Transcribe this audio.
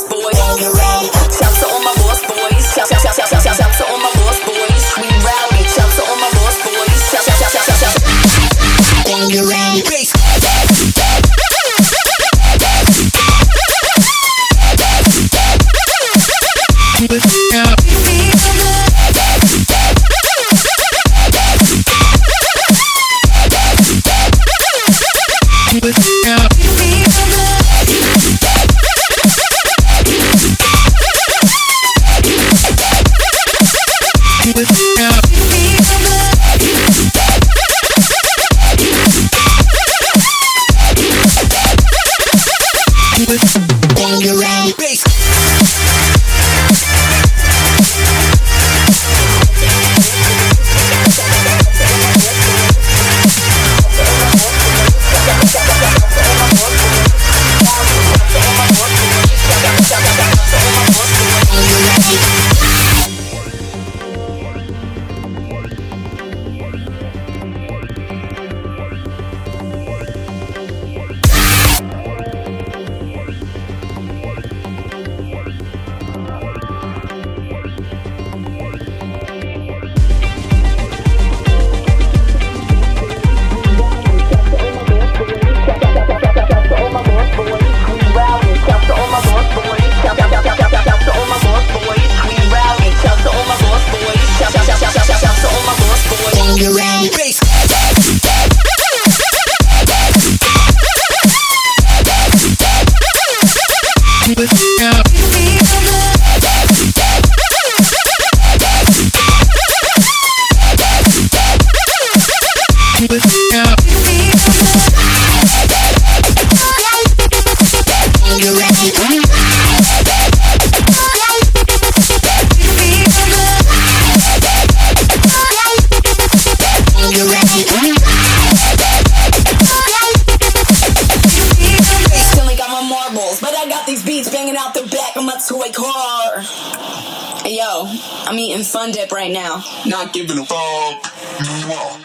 boss boys. Shouts to all my boss boys. Shouts to all my boss boys. We rowdy. Shouts to all my boss boys. Shouts. When you're ready, bass. But I got these beats banging out the back of my toy car. Hey yo, I'm eating Fun Dip right now. Not giving a fuck.